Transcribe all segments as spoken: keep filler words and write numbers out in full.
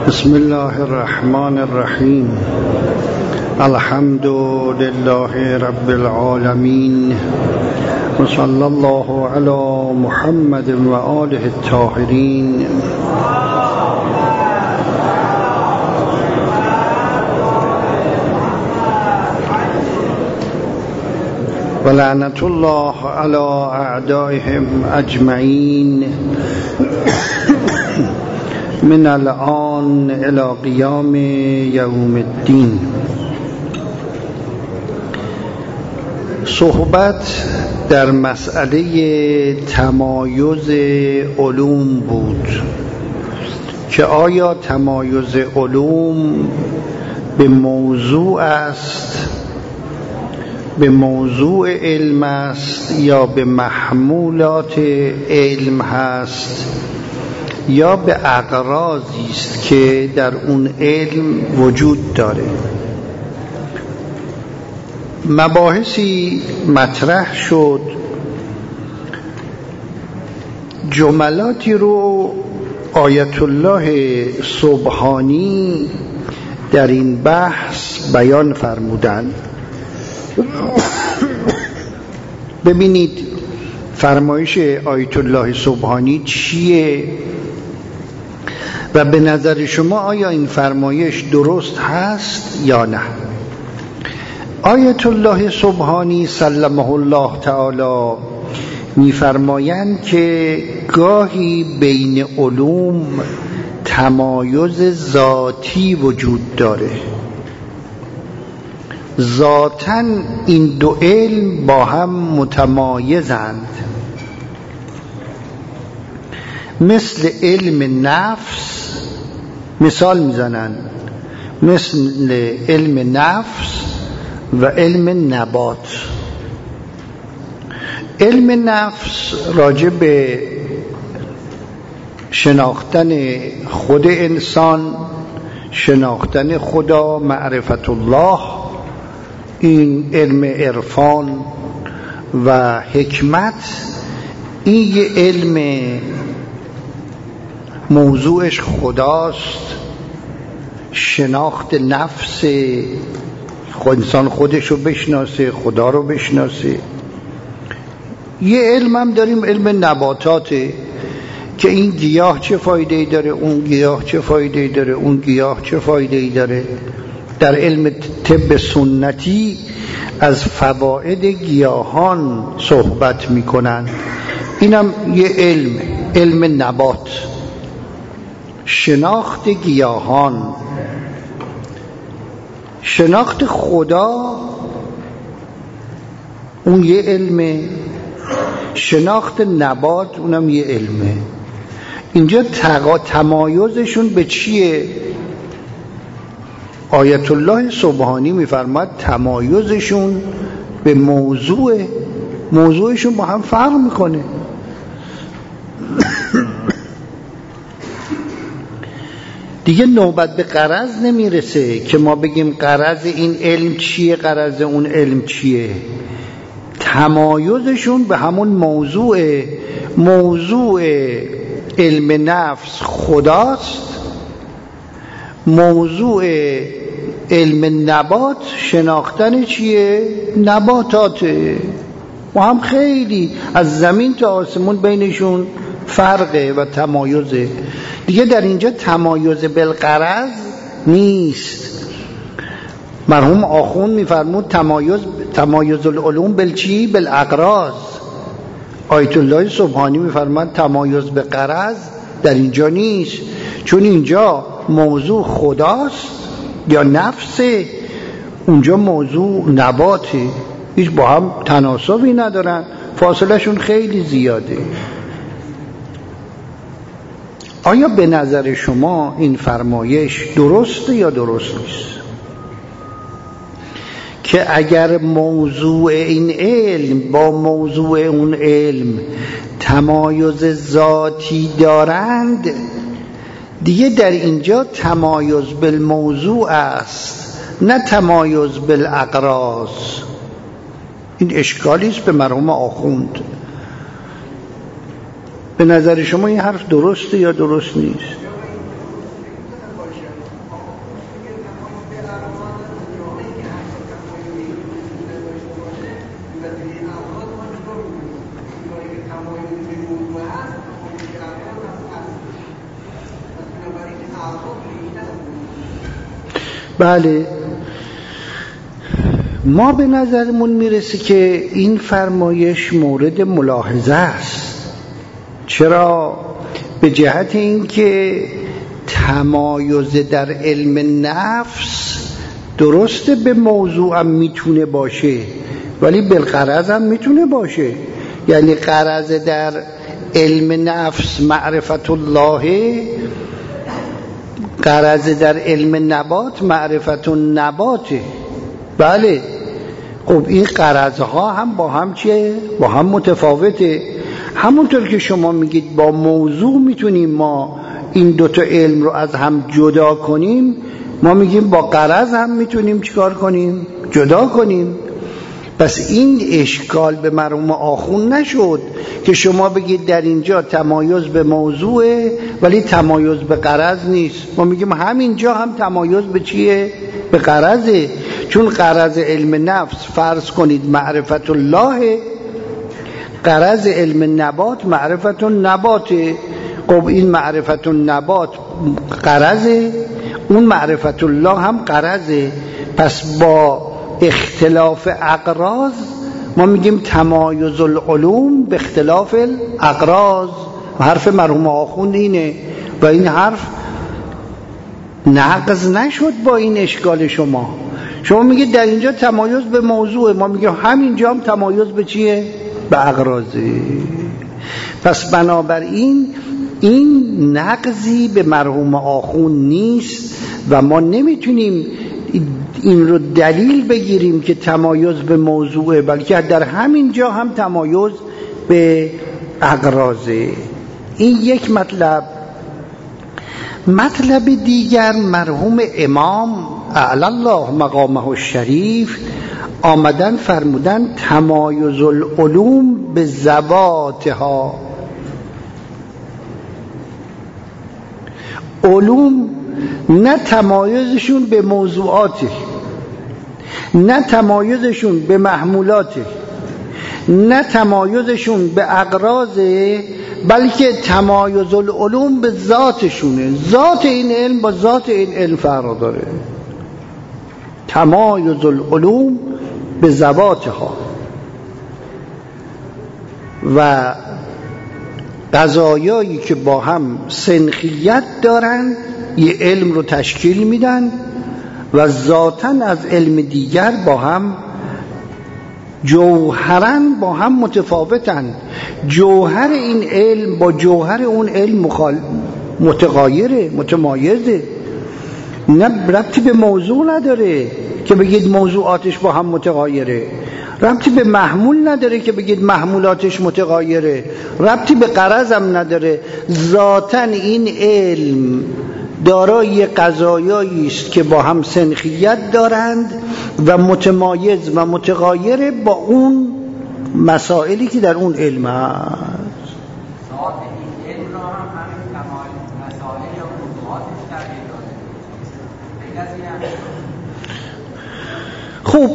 بسم الله الرحمن الرحیم. الحمد لله رب العالمین و صلی الله علی محمد و آله الطاهرین. و لعنت الله علی اعدائهم اجمعین من الآن الى قیام یوم الدین. صحبت در مسئله تمایز علوم بود که آیا تمایز علوم به موضوع است، به موضوع علم است، یا به محمولات علم هست، یا به اغراضی است که در اون علم وجود داره. مباحثی مطرح شد، جملاتی رو آیت الله سبحانی در این بحث بیان فرمودند. ببینید فرمایش آیت الله سبحانی چیه و به نظر شما آیا این فرمایش درست هست یا نه؟ آیت الله سبحانی سلمه الله تعالی می‌فرمایند که گاهی بین علوم تمایز ذاتی وجود داره، ذاتاً این دو علم با هم متمایزند، مثل علم نفس مثال میزنن، مثل علم نفس و علم نبات. علم نفس راجع به شناختن خود انسان، شناختن خدا، معرفت الله، این علم عرفان و حکمت، این یه علم موضوعش خداست، شناخت نفس خود انسان، خودشو بشناسه، خدا رو بشناسه. یه علم هم داریم علم نباتاته که این گیاه چه فایده‌ای داره، اون گیاه چه فایده‌ای داره، اون گیاه چه فایده‌ای داره. در علم طب سنتی از فواید گیاهان صحبت میکنن. اینم یه علم، علم نبات، شناخت گیاهان. شناخت خدا اون یه علمه، شناخت نبات اونم یه علمه. اینجا تقا تمایزشون به چیه؟ آیت الله سبحانی میفرماد تمایزشون به موضوع، موضوعشون با هم فرق میکنه. دیگه نوبت به غرض نمیرسه که ما بگیم غرض این علم چیه، غرض اون علم چیه. تمایزشون به همون موضوع. موضوع علم نفس خداست، موضوع علم نبات شناختن چیه؟ نباتاته. و هم خیلی از زمین تا آسمون بینشون فرقه و تمایزه. دیگه در اینجا تمایز بالغرض نیست. مرحوم آخوند میفرمود تمایز تمایز العلوم بالچی؟ بالاغراض. آیت الله سبحانی میفرماد تمایز به غرض در اینجا نیست، چون اینجا موضوع خداست یا نفسه، اونجا موضوع نباته. هیچ با هم تناسبی ندارن، فاصله شون خیلی زیاده. آیا به نظر شما این فرمایش درسته یا درست نیست؟ که اگر موضوع این علم با موضوع اون علم تمایز ذاتی دارند، دیگه در اینجا تمایز بالموضوع است، نه تمایز بالاغراض. این اشکالی است به مرحوم آخوند. به نظر شما این حرف درسته یا درست نیست؟ بله، ما به نظرمون میرسه که این فرمایش مورد ملاحظه است. چرا؟ به جهت اینکه تمایز در علم نفس درسته به موضوع هم میتونه باشه، ولی بالغرض هم میتونه باشه. یعنی غرض در علم نفس معرفت الله، غرض در علم نبات معرفت النباته. بله، خب این غرضها هم با هم چیه؟ با هم متفاوته. همونطور که شما میگید با موضوع میتونیم ما این دوتا علم رو از هم جدا کنیم، ما میگیم با غرض هم میتونیم چیکار کنیم؟ جدا کنیم. پس این اشکال به مرحوم آخوند نشد که شما بگید در اینجا تمایز به موضوعه ولی تمایز به غرض نیست. ما میگیم همینجا هم تمایز به چیه؟ به غرضه. چون غرض علم نفس فرض کنید معرفت الله، غرض علم نبات معرفت النباته. خب این معرفت النبات غرضه، اون معرفت الله هم غرضه. پس با اختلاف اقراض ما میگیم تمایز العلوم به اختلاف الاقراض. حرف مرحوم آخوند اینه و این حرف نقض نشد با این اشکال شما. شما میگید در اینجا تمایز به موضوع، ما میگیم همینجا هم تمایز به چیه؟ به اقراضه. پس بنابراین این نقضی به مرحوم آخوند نیست و ما نمیتونیم این رو دلیل بگیریم که تمایز به موضوعه، بلکه در همین جا هم تمایز به اقراضه. این یک مطلب. مطلب دیگر، مرحوم امام اعلی الله مقامه الشریف آمدن فرمودن تمایز العلوم به ذواتها. علوم نه تمایزشون به موضوعاته، نه تمایزشون به محمولاته، نه تمایزشون به اقراضه، بلکه تمایز العلوم به ذاتشونه. ذات این علم با ذات این علم فرق داره. تمایز العلوم به ذواتها. و قضایایی که با هم سنخیت دارن یه علم رو تشکیل میدن و ذاتاً از علم دیگر با هم جوهرن با هم متفاوتن. جوهر این علم با جوهر اون علم مخال... متغایره، متمایزه. نه ربطی به موضوع نداره که بگید موضوعاتش با هم متغایره، ربطی به محمول نداره که بگید محمولاتش متغایره، ربطی به غرض هم نداره. ذاتاً این علم دارای قضایایی است که با هم سنخیت دارند و متمایز و متغایره با اون مسائلی که در اون علم هست. ذات این علم را هم همین مسائل یا موضوعاتش تغییر داده. خوب،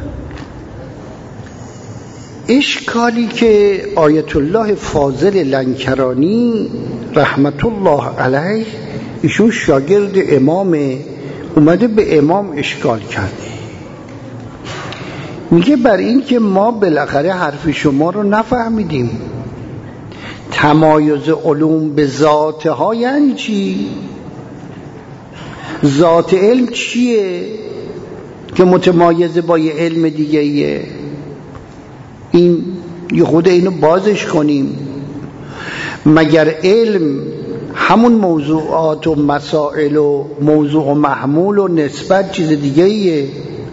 اشکالی که آیت الله فاضل لنکرانی رحمت الله علیه، ایشون شاگرد امامه، اومده به امام اشکال کرده. میگه بر این که ما بالاخره حرف شما رو نفهمیدیم، تمایز علوم به ذاتها یعنی چی؟ ذات علم چیه که متمایز با یه علم دیگه ایه؟ این یه خود اینو بازش کنیم. مگر علم همون موضوعات و مسائل و موضوع و محمول و نسبت چیز دیگه ایه؟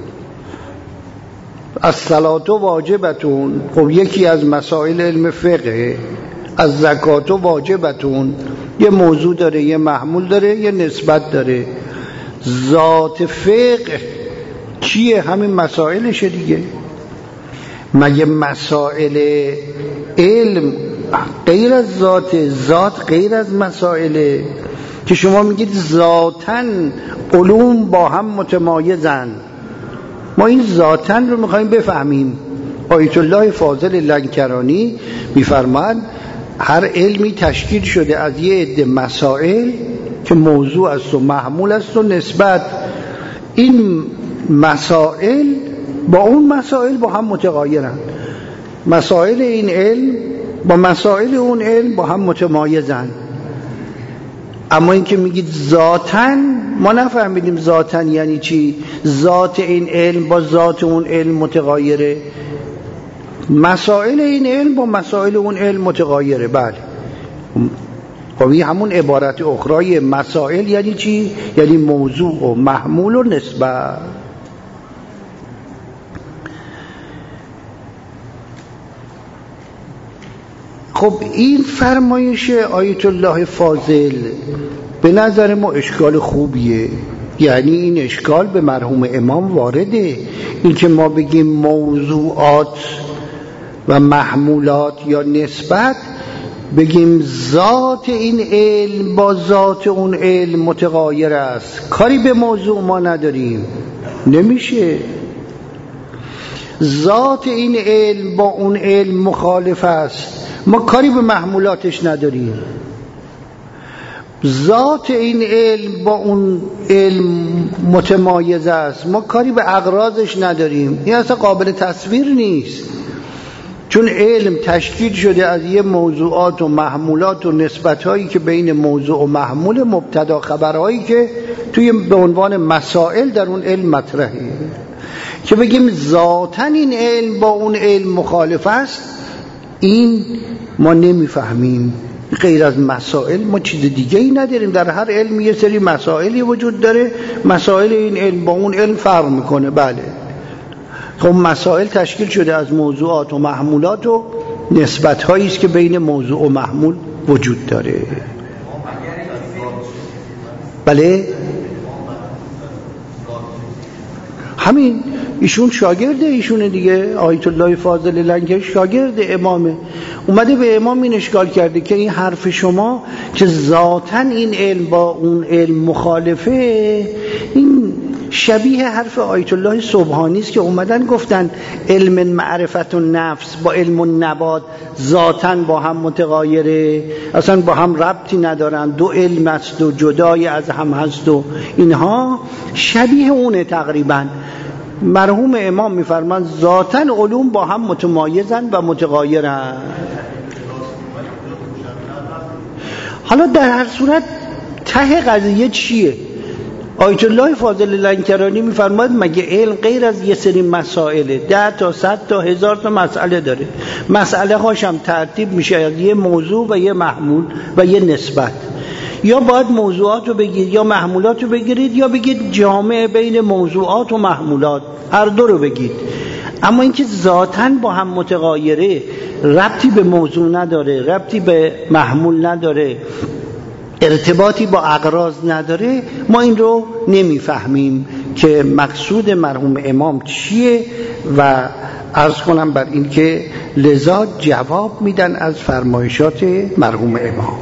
الصلاة واجبتون، خب یکی از مسائل علم فقه. از زکات واجبتون، یه موضوع داره، یه محمول داره، یه نسبت داره. ذات فقه چیه؟ همین مسائلشه دیگه. مگه مسائل علم غیر از ذات، ذات غیر از مسائله که شما میگید ذاتاً علوم با هم متمایزن؟ ما این ذاتاً رو میخواییم بفهمیم. آیت الله فاضل لنکرانی میفرماد هر علمی تشکیل شده از یه عده مسائل که موضوع است و محمول است و نسبت. این مسائل با اون مسائل با هم متغایرند، مسائل این علم با مسائل اون علم با هم متمایزند. اما این که میگید ذاتن، ما نفهمیدیم ذاتن یعنی چی. ذات این علم با ذات اون علم متغایره، مسائل این علم با مسائل اون علم متغایره. بله، خب همون عبارت اخرای مسائل یعنی چی؟ یعنی موضوع و محمول و نسبت. خب این فرمایش آیت الله فاضل به نظر ما اشکال خوبیه، یعنی این اشکال به مرحوم امام وارده. این که ما بگیم موضوعات و محمولات یا نسبت، بگیم ذات این علم با ذات اون علم متغایر است، کاری به موضوع ما نداریم، نمیشه. ذات این علم با اون علم مخالف است، ما کاری به محمولاتش نداریم. ذات این علم با اون علم متمایز است، ما کاری به اغراضش نداریم. این اصلا قابل تصویر نیست، چون علم تشکیل شده از یه موضوعات و محمولات و نسبت‌هایی که بین موضوع و محمول، مبتدا خبرهایی که توی به عنوان مسائل در اون علم مطرحه. که بگیم ذاتاً این علم با اون علم مخالف است، این ما نمیفهمیم. غیر از مسائل ما چیز دیگه ای نداریم. در هر علم یه سری مسائلی وجود داره، مسائل این علم با اون علم فرق میکنه. بله، خب مسائل تشکیل شده از موضوعات و محمولات و نسبت هایی است که بین موضوع و محمول وجود داره. بله، همین ایشون شاگرده ایشونه دیگه، آیت الله فاضل لنکرانی شاگرد امامه، اومده به امام این اشکال کرده که این حرف شما که ذاتاً این علم با اون علم مخالفه، این شبیه حرف آیت الله سبحانی است که اومدن گفتن علم معرفت و نفس با علم و نبات ذاتاً با هم متغایره، اصلا با هم ربطی ندارن، دو علم است و جدای از هم هست و اینها. شبیه اونه تقریباً. مرحوم امام میفرمان ذاتاً علوم با هم متمایزن و متغایرن. حالا در هر صورت ته قضیه چیه؟ آیت الله فاضل لنکرانی میفرماید مگه علم غیر از یه سری مسائله، ده تا صد تا هزار تا مسئله داره، مسئله هاشم ترتیب میشه از یه موضوع و یه محمول و یه نسبت. یا باید موضوعات رو بگید یا محمولات رو بگیرید، یا بگید جامع بین موضوعات و محمولات، هر دو رو بگید. اما اینکه ذاتاً با هم متغایره، ربطی به موضوع نداره، ربطی به محمول نداره، ارتباطی با اغراض نداره، ما این رو نمیفهمیم که مقصود مرحوم امام چیه. و عرض کنم بر این که لذا جواب میدن از فرمایشات مرحوم امام.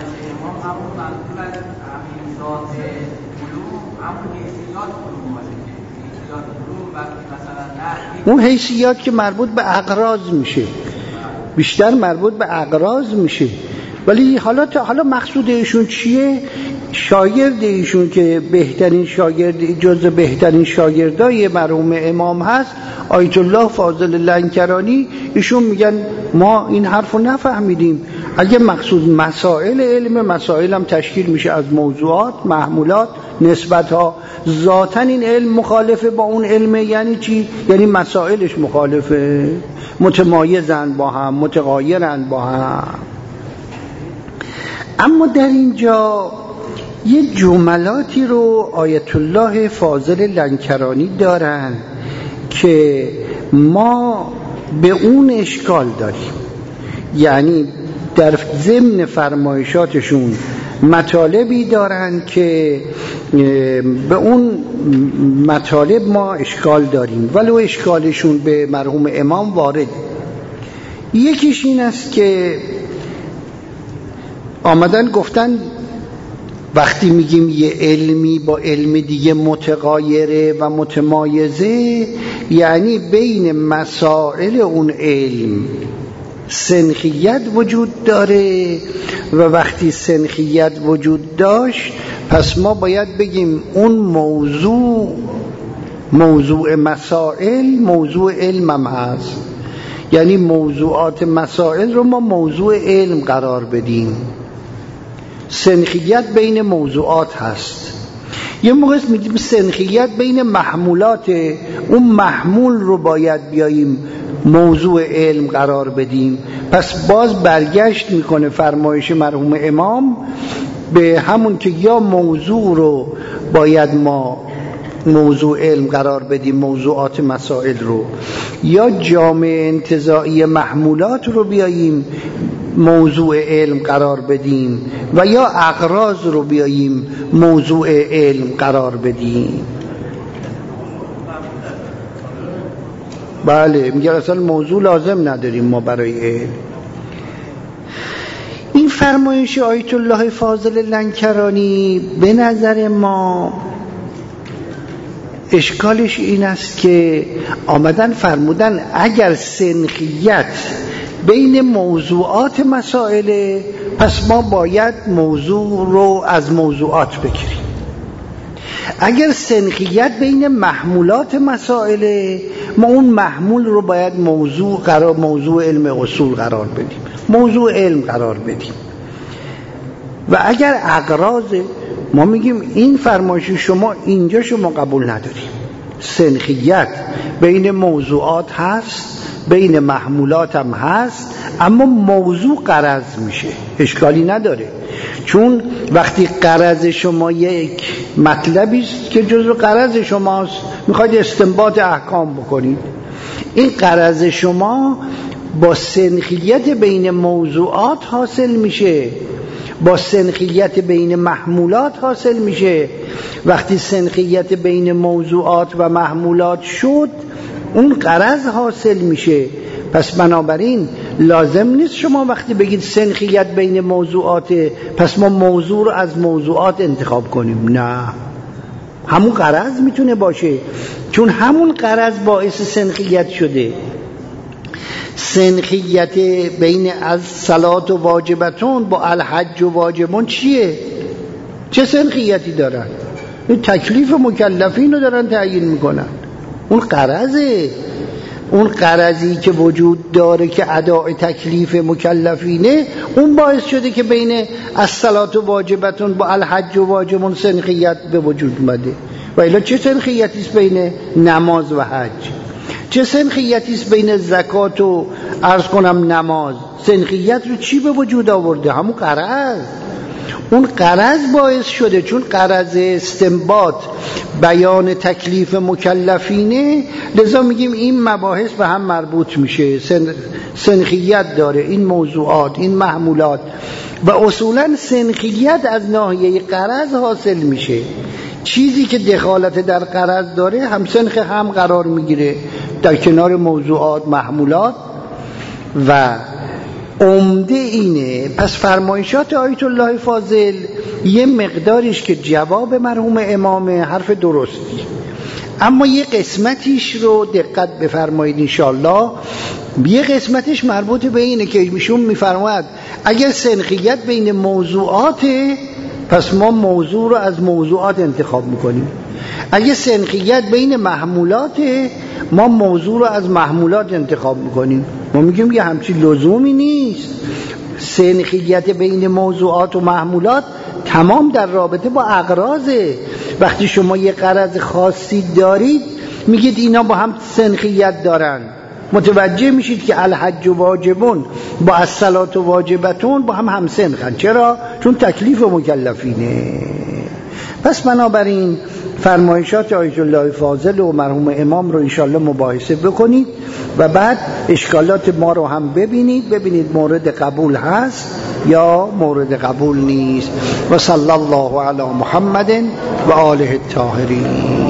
اون حیثیات که مربوط به اغراض میشه، بیشتر مربوط به اغراض میشه. ولی حالا تا حالا مقصود ایشون چیه؟ شاگرد ایشون که بهترین شاگرد، جز بهترین شاگردای مرحوم امام هست، آیت الله فاضل لنکرانی، ایشون میگن ما این حرفو نفهمیدیم. اگه مقصود مسائل علم، مسائل هم تشکیل میشه از موضوعات، محمولات، نسبتها. ذاتاً این علم مخالفه با اون علم یعنی چی؟ یعنی مسائلش مخالفه، متمایزن با هم، متغایرن با هم. اما در اینجا یه جملاتی رو آیت الله فاضل لنکرانی دارن که ما به اون اشکال داریم. یعنی در ضمن فرمایشاتشون مطالبی دارن که به اون مطالب ما اشکال داریم، ولو اشکالشون به مرحوم امام وارد. یکیش این است که آمدن گفتن وقتی میگیم یه علمی با علم دیگه متغایره و متمایزه، یعنی بین مسائل اون علم سنخیت وجود داره، و وقتی سنخیت وجود داشت پس ما باید بگیم اون موضوع موضوع مسائل موضوع علم هم هست، یعنی موضوعات مسائل رو ما موضوع علم قرار بدیم. سنخیت بین موضوعات هست. یه موقع میگیم سنخیت بین محمولات، اون محمول رو باید بیاییم موضوع علم قرار بدیم. پس باز برگشت میکنه فرمایش مرحوم امام به همون که یا موضوع رو باید ما موضوع علم قرار بدیم، موضوعات مسائل رو، یا جامع انتزاعی محمولات رو بیاییم موضوع علم قرار بدیم، و یا اغراض رو بیاییم موضوع علم قرار بدیم. بله، میگه اصلا موضوع لازم نداریم ما برای علم. این فرمایش آیت الله فاضل لنکرانی به نظر ما اشکالش این است که آمدن فرمودن اگر سنخیت بین موضوعات مسائل، پس ما باید موضوع رو از موضوعات بگیریم. اگر سنخیت بین محمولات مسائل، ما اون محمول رو باید موضوع قرار موضوع علم اصول قرار بدیم، موضوع علم قرار بدیم. و اگر اغراض، ما میگیم این فرمایش شما اینجا شما قبول نداریم. سنخیت بین موضوعات هست، بین محمولات هم هست، اما موضوع غرض میشه، اشکالی نداره. چون وقتی غرض شما یک مطلبی است که جزو غرض شماست، میخواید استنباط احکام بکنید، این غرض شما با سنخیت بین موضوعات حاصل میشه، با سنخیت بین محمولات حاصل میشه. وقتی سنخیت بین موضوعات و محمولات شد، اون غرض حاصل میشه. پس بنابراین لازم نیست شما وقتی بگید سنخیت بین موضوعات، پس ما موضوع رو از موضوعات انتخاب کنیم. نه، همون غرض میتونه باشه، چون همون غرض باعث سنخیت شده. سنخیت بین از صلات و واجبتون با الحج و واجبون چیه؟ چه سنخیتی دارن؟ این تکلیف مکلفین رو دارن تعیین میکنن. اون غرضه، اون غرضی که وجود داره که اداء تکلیف مکلفینه، اون باعث شده که بین از صلات و واجبتون با الحج و واجبون سنخیت به وجود اومده. و الا چه سنخیتی است بین نماز و حج؟ چه سنخیتی است بین زکات و عرض کنم نماز؟ سنخیت رو چی به وجود آورده؟ همون غرض. اون غرض باعث شده، چون غرض استنباط بیان تکلیف مکلفینه، لذا میگیم این مباحث به هم مربوط میشه، سن... سنخیت داره این موضوعات، این محمولات، و اصولا سنخیت از ناحیه غرض حاصل میشه. چیزی که دخالت در غرض داره هم سنخ هم قرار میگیره در کنار موضوعات، محمولات. و عمده اینه. پس فرمایشات آیت الله فاضل یه مقداریش که جواب مرحوم امام حرف درستی، اما یه قسمتیش رو دقت بفرمایید انشاءالله. یه قسمتش مربوط به اینه که ایشون میفرماید اگر سنخیت بین موضوعاته، پس ما موضوع رو از موضوعات انتخاب میکنیم. اگه سنخیت بین محمولاته، ما موضوع رو از محمولات انتخاب میکنیم. ما میگیم یه همچین لزومی نیست. سنخیت بین موضوعات و محمولات تمام در رابطه با اغراضه. وقتی شما یه غرض خاصی دارید، میگید اینا با هم سنخیت دارن، متوجه میشید که الحج و واجبون با الصلات و واجبتون با هم هم سنخن. چرا؟ چون تکلیف مکلفینه. پس بنابراین فرمایشات آیت الله فاضل و مرحوم امام رو انشاءالله مباحثه بکنید و بعد اشکالات ما رو هم ببینید، ببینید مورد قبول هست یا مورد قبول نیست. و صلی الله علی محمد و آله الطاهرین.